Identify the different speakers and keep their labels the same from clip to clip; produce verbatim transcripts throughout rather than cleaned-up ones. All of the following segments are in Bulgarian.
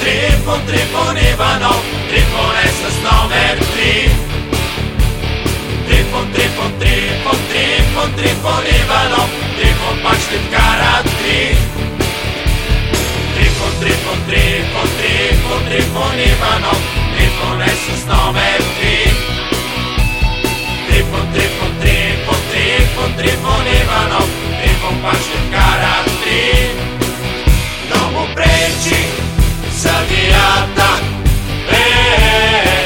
Speaker 1: Трифон, Трифон Иванов, Трифон е с номер три. Трифон, Трифон, Трифон, Трифон, Трифон Иванов, Трифон пак ще вкара три. Трифон, Трифон, Трифон, Трифон, Трифон Иванов, Трифон е с номер три. Трифон, Трифон, Трифон, Трифон, Трифон Иванов, Трифон пак ще вкара три. Но му пречи съдията, е,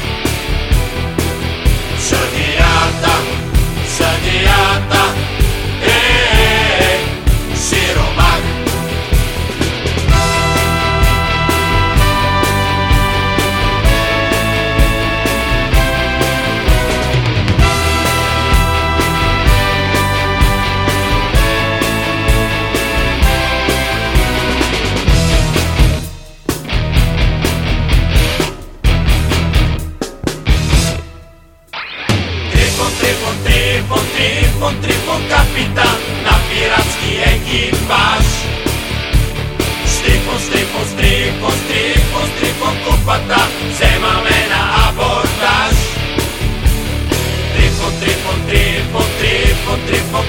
Speaker 1: съдията, съдията, е, сиромах. Трифон, Трифон, Трифон, Трифон, капитан на пиратски екипаж. С Трифон, с Трифон, с Трифон, с Трифон, с Трифон купата вземаме на абордаж. Трифон, Трифон, Трифон, Трифон, Трифон